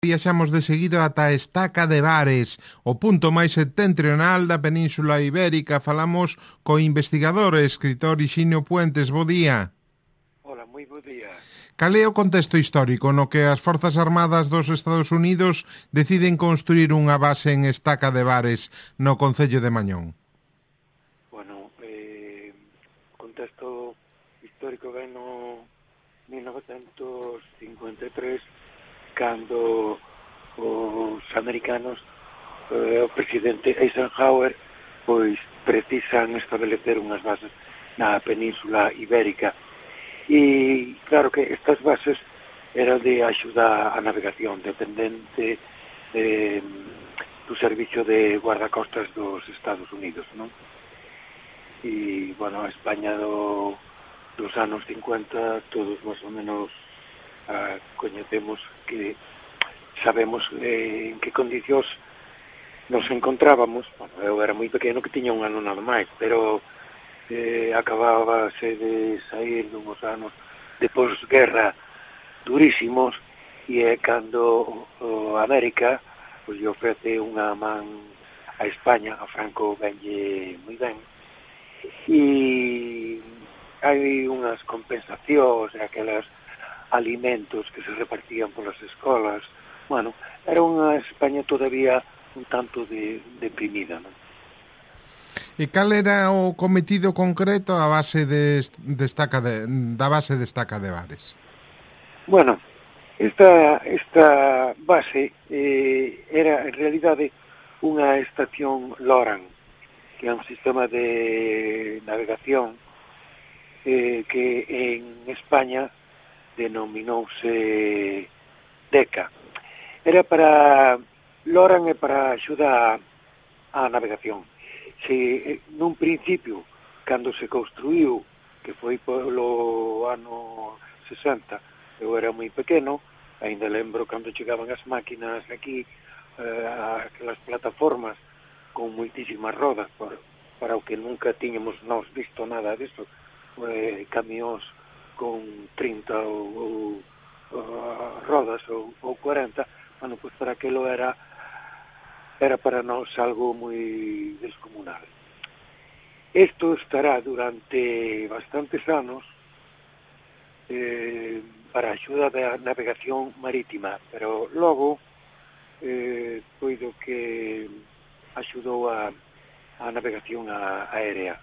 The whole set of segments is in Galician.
Viaxamos de seguido ata a Estaca de Bares, o punto máis setentrional da Península Ibérica. Falamos co investigador e escritor Hixinio Puentes. Bo día. Hola, moi bo día. Cal é o contexto histórico no que as Forzas Armadas dos Estados Unidos deciden construir unha base en Estaca de Bares, no concello de Mañón? Bueno, contexto histórico ven no 1953, cando os americanos, o presidente Eisenhower, pois precisan establecer unhas bases na Península Ibérica. E claro que estas bases eran de axuda á navegación, dependente do servicio de guardacostas dos Estados Unidos, non? E, bueno, a España dos anos 50, todos máis ou menos coñecemos, que sabemos en que condicións nos encontrábamos. Bueno, eu era moi pequeno, que tiña un ano nada máis, pero acabábase de sair dunhos anos de posguerra durísimos, e é cando América pois lle ofrece unha man a España. A Franco venlle moi ben, e hai unhas compensacións, aquelas alimentos que se repartían polas escolas. Bueno, era unha España todavía un tanto deprimida, non? E cal era o cometido concreto da base de Estaca de Bares? Bueno, esta base era en realidade unha estación LORAN, que é un sistema de navegación que en España denominouse DECA. Era para LORAN e para axuda á navegación. Se nun principio, cando se construiu, que foi polo ano 60, eu era moi pequeno, ainda lembro cando chegaban as máquinas aquí, aquelas plataformas con moitísimas rodas, para o que nunca tiñamos nós visto nada disto, camións con 30 ou rodas ou 40, bueno, pois para aquilo era para nós algo moi descomunal. Isto estará durante bastantes anos para a axuda da navegación marítima, pero logo coido que axudou a navegación aérea,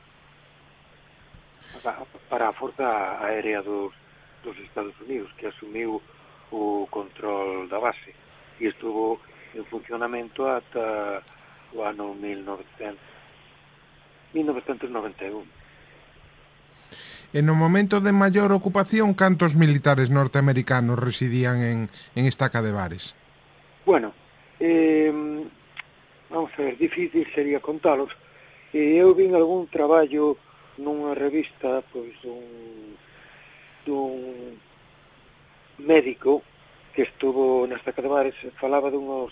para a Forza Aérea dos Estados Unidos, que asumiu o control da base e estuvo en funcionamento ata o ano 1991. E no momento de maior ocupación, cantos militares norteamericanos residían en Estaca de Bares? Bueno, vamos a ver, difícil sería contalos. Eu vin algún traballo nunha revista, pois, dun médico que estuvo na Estaca de Bares, falaba dunhos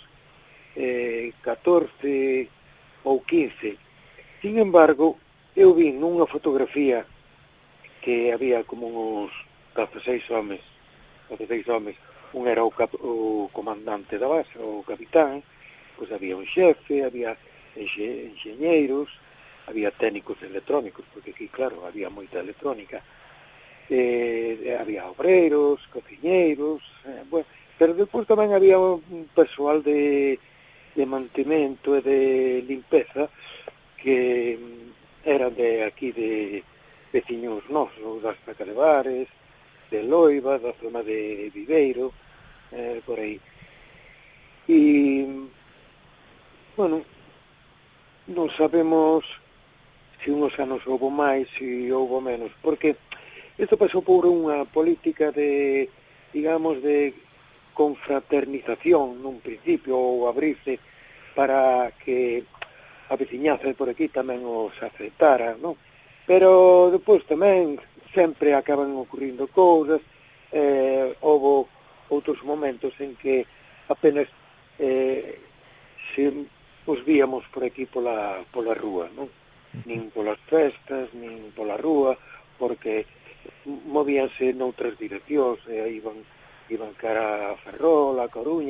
14 ou 15. Sin embargo, eu vi nunha fotografía que había como uns 16 homes. Un era o comandante da base, o capitán, pois había un xefe, había enxeñeiros, había técnicos electrónicos, porque aquí, claro, había moita electrónica, había obreiros, cociñeiros, bueno, pero depois tamén había un persoal de mantemento e de limpeza que eran de aquí, de veciños nosos, das Estaca de Bares, de Loiva, da zona de Viveiro, por aí. E, bueno, non sabemos se unhos anos houbo máis, se houbo menos, porque isto pasou por unha política de, digamos, de confraternización nun principio, ou abrirse para que a veciñaza por aquí tamén os aceptara, non? Pero depois tamén sempre acaban ocurrindo cousas, houve outros momentos en que apenas se os víamos por aquí pola rúa, non? Nin polas festas, nin pola rúa, porque movíanse noutras direccións, iban cara a Ferrol, a Coruña,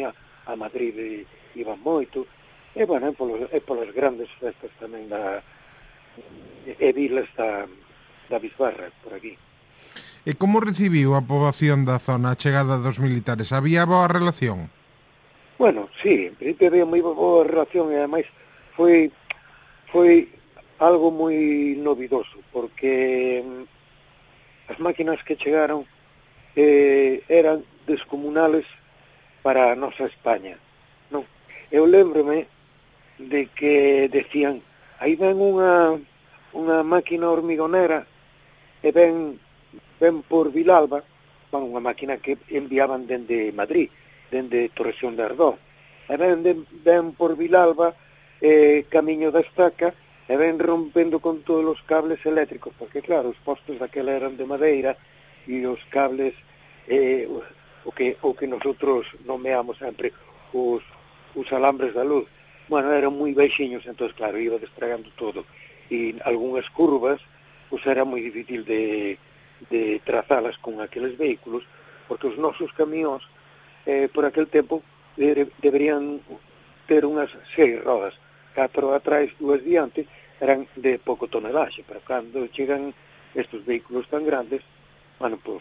a Madrid iban moito, e, bueno, e polas grandes festas tamén e vilas da Bisbarra, por aquí. E como recibiu a poboación da zona a chegada dos militares? Había boa relación? Bueno, sí, en principio había moi boa relación e ademais foi algo moi novidoso, porque as máquinas que chegaron eran descomunales para a nosa España, non? Eu lembrome de que decían, aí ven unha máquina hormigonera e ven por Vilalba, unha máquina que enviaban dende Madrid, dende Torrexón de Ardoz, e ven por Vilalba, camiño da estaca, e ven rompendo con todos os cables eléctricos, porque claro, os postos daquela eran de madeira, e os cables, o que nosotros nomeamos sempre os alambres da luz, bueno, eran moi baixiños, entón, claro, iba despregando todo, e algunhas curvas, pois era moi difícil de trazalas con aqueles vehículos, porque os nosos camións, por aquel tempo, deberían ter unhas 6 rodas, 4 atrás, 2 diante, eran de pouco tonelaxe, pero cando chegan estes vehículos tan grandes, bueno, pois,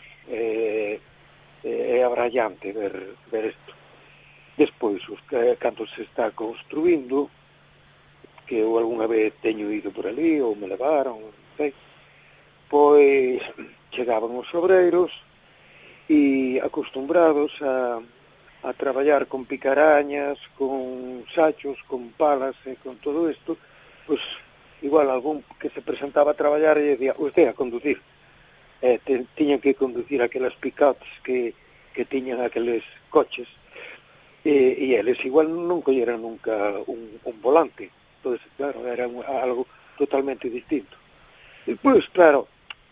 é abrallante ver isto. Despois, cando se está construindo, que eu algunha vez teño ido por ali, ou me levaron, non sei, pois chegaban os obreiros e acostumbrados a traballar con picarañas, con sachos, con palas e con todo isto, pois igual algún que se presentaba a traballar e dicía, usted a conducir. Tiñan que conducir aquelas pick-ups que tiñan aqueles coches, e eles igual non colleran nunca un volante. Entón, claro, era algo totalmente distinto. E pois, claro,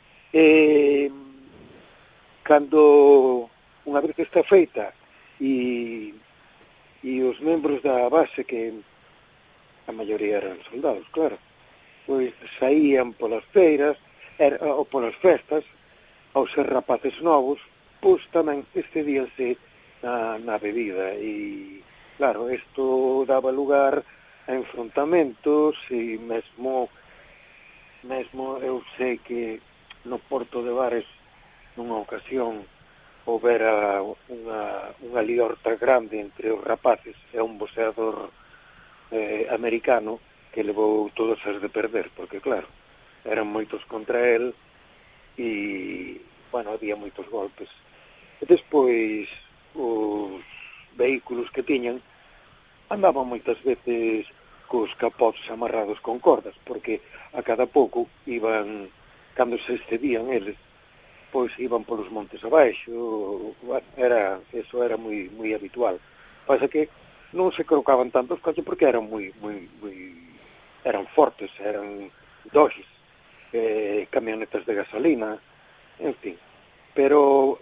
cando unha vez que está feita e os membros da base, que a maioría eran soldados, claro, pois saían polas feiras ou polas festas, ao ser rapaces novos, pois tamén excedíanse na bebida e, claro, isto daba lugar a enfrontamentos e mesmo eu sei que no Porto de Bares nunha ocasión houbera unha liorta grande entre os rapaces e un boxeador americano que levou todas as de perder, porque claro, eran moitos contra el e, bueno, había moitos golpes. E despois os vehículos que tiñan andaban moitas veces cos capots amarrados con cordas, porque a cada pouco iban, cando se excedían eles, pois iban polos montes abaixo, bueno, eso era moi habitual. Pasa que non se colocaban tantos coches porque eran eran fortes, eran Dodges, camionetas de gasolina, en fin. Pero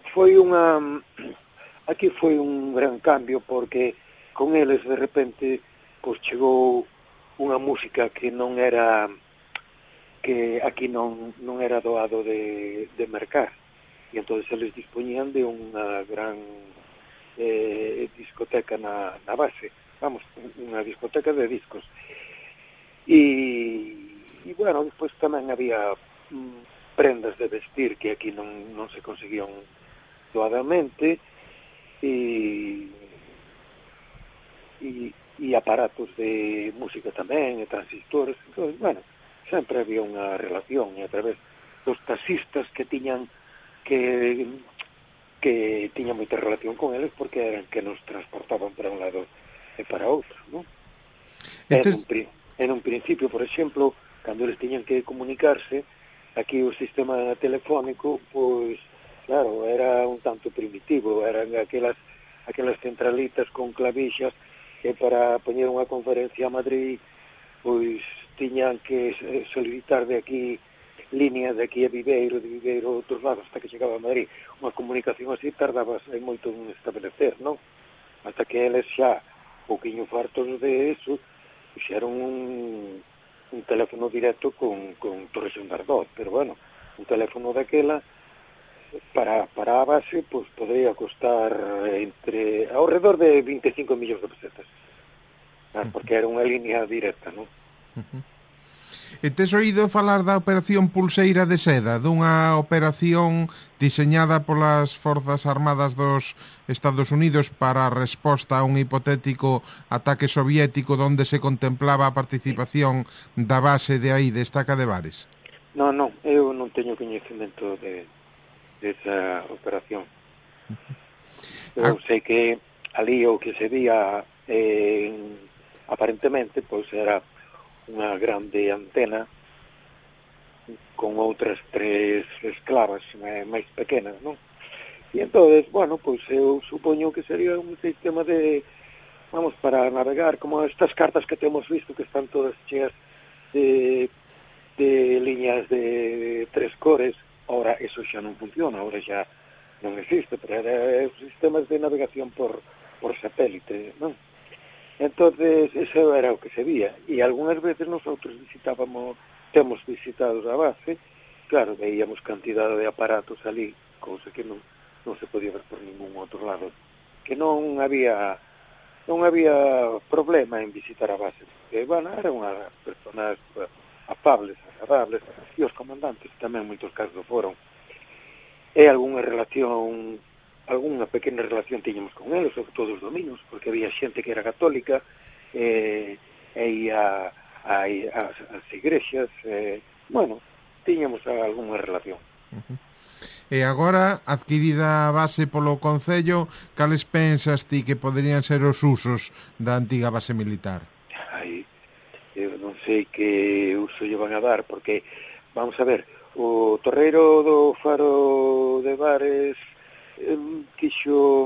aquí foi un gran cambio, porque con eles de repente pois chegou unha música que non era, que aquí non era doado de mercar, e entón eles dispoñían de unha gran discoteca na base, vamos, unha discoteca de discos, e bueno, despois tamén había prendas de vestir que aquí non se conseguían doadamente, e aparatos de música tamén, e transistores. Entón, bueno, sempre había unha relación, e a través dos taxistas que tiñan moita relación con eles, porque eran que nos transportaban para un lado e para outro, non? En un principio, por exemplo, cando eles tiñan que comunicarse, aquí o sistema telefónico, pois, claro, era un tanto primitivo, eran aquelas centralitas con clavixas que para poñer unha conferencia a Madrid, pois tiñan que solicitar de aquí línea de aquí a Viveiro, de Viveiro a outros lados, hasta que chegaba a Madrid. Unha comunicación así tardaba moito en establecer, non? Hasta que eles xa, pouquiño fartos de eso, fixeron un teléfono directo con Torrexón de Ardoz, pero bueno, un teléfono daquela Para a base, pois podría costar ao redor de 25 millóns de pesetas, porque era unha línea directa, non? E tes oído falar da operación Pulseira de Seda, dunha operación diseñada polas Forzas Armadas dos Estados Unidos para a resposta a un hipotético ataque soviético donde se contemplaba a participación da base de aí, de Estaca de Bares? Non, eu non teño coñecemento desa operación. Eu sei que ali o que se vía aparentemente pois era unha grande antena con outras 3 esclavas máis pequenas, non? E entonces, bueno, pois eu supoño que sería un sistema de, vamos, para navegar, como estas cartas que temos visto que están todas cheas de liñas de 3 cores. Ahora eso xa non funciona, ahora xa non existe, pero era sistemas de navegación por satélite, non? Entonces, eso era o que se vía. E algunhas veces nosotros temos visitado a base, claro, veíamos cantidade de aparatos ali, cousa que non se podía ver por ningún outro lado. Que non había problema en visitar a base, porque, bueno, eran unhas personas afables, agradables, e os comandantes tamén moitos casos foron. E algunha pequena relación tiñamos con eles, sobre todo os domingos, porque había xente que era católica e ia ás igrexas, bueno, tiñamos algunha relación. E agora, adquirida a base polo Concello, cales pensas ti que poderían ser os usos da antiga base militar? Eu non sei que uso lle van a dar, porque, vamos a ver, o torreiro do Faro de Bares quixo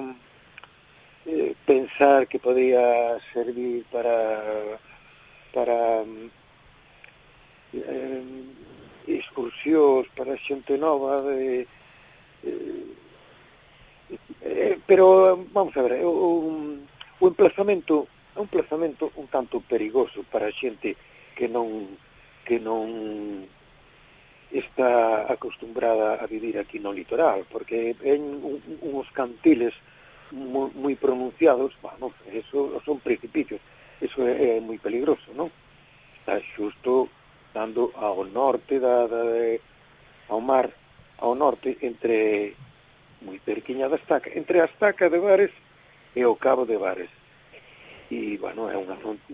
pensar que podía servir para excursións, para xente nova, pero, vamos a ver, o emplazamento é un emplazamento un tanto perigoso para a xente que non está acostumbrada a vivir aquí no litoral, porque en uns cantiles moi pronunciados, bueno, eso son precipicios, eso é moi peligroso, non? Está xusto dando ao norte ao mar, ao norte, entre moi cerquiña da estaca, entre a estaca de Bares e o cabo de Bares. E, bueno, é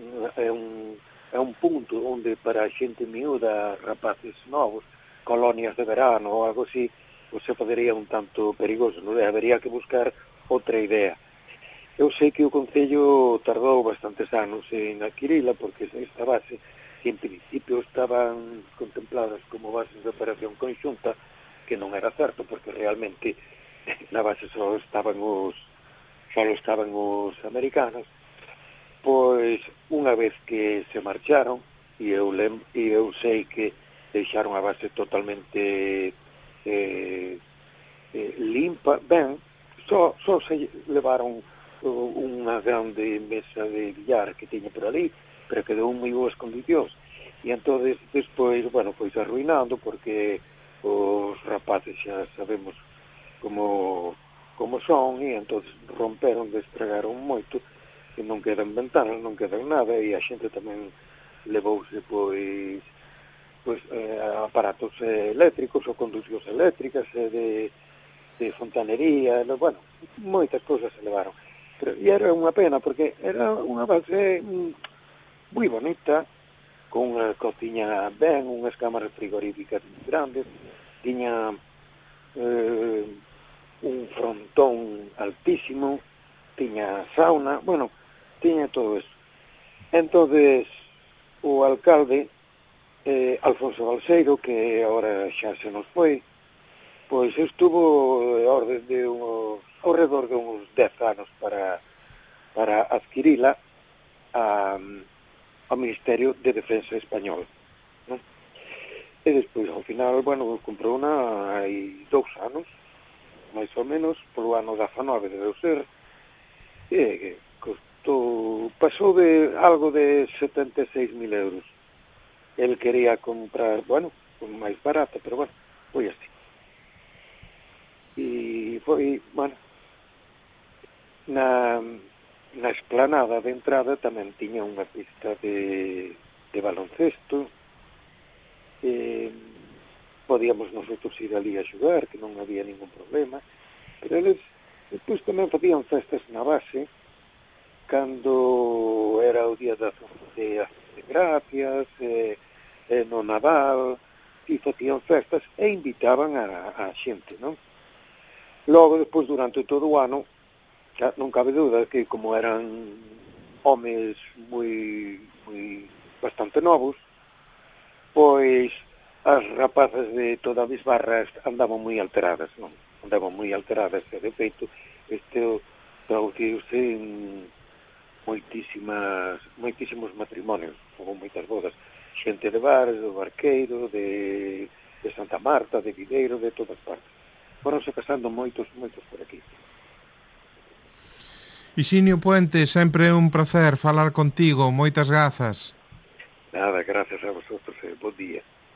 un punto onde para a xente miúda, rapaces novos, colonias de verano ou algo así, pues se podería un tanto perigoso, non? Habería que buscar outra idea. Eu sei que o Concello tardou bastantes anos en adquirila, porque esta base, que en principio estaban contempladas como bases de operación conxunta, que non era certo, porque realmente na base só estaban os americanos. Pois, unha vez que se marcharon, e eu sei que deixaron a base totalmente limpa, ben, só se levaron unha grande mesa de billar que tiña por ali, pero quedou en moi boas condicións. E entonces, despois, bueno, foi arruinando, porque os rapaces xa sabemos como son, e entonces romperon, destragaron moito, que non quedan ventanas, non quedan nada, e a xente tamén levouse, pois aparatos eléctricos ou conduccións eléctricas, de fontanería, bueno, moitas cousas se levaron. E era unha pena, porque era unha base moi bonita, con unha cociña ben, unhas cámaras frigoríficas grandes, tiña un frontón altísimo, tiña sauna, bueno, tiña todo eso. Entonces, o alcalde, Alfonso Balseiro, que agora xa se nos foi, pois estuvo ao redor de uns 10 anos para adquirila ao Ministerio de Defensa español, non? E despois, ao final, bueno, comprou hai 2 anos, máis ou menos, polo ano 19 debe ser, e pasou de algo de 76.000 euros. El quería comprar, bueno, máis barata, pero bueno, foi así. foi, bueno, na esplanada de entrada tamén tiña unha pista de baloncesto, podíamos nosotros ir ali a xogar, que non había ningún problema, pero eles despois tamén facían festas na base, cando era o día de Acción de Gracias, no Nadal, e facían festas e invitaban a xente, non? Logo, despois, durante todo o ano, xa non cabe dúda que como eran homes bastante novos, pois as rapazas de toda a bisbarra andaban moi alteradas, non? Andaban moi alteradas, e de feito, traduciuse en moitísimos matrimonios, houve moitas bodas, xente de Bares, do Barqueiro, de Santa Marta, de Videiro, de todas partes. Foronse casando moitos por aquí. Ixinio Puente, sempre é un placer falar contigo, moitas grazas. Nada, gracias a vosotros, bo día.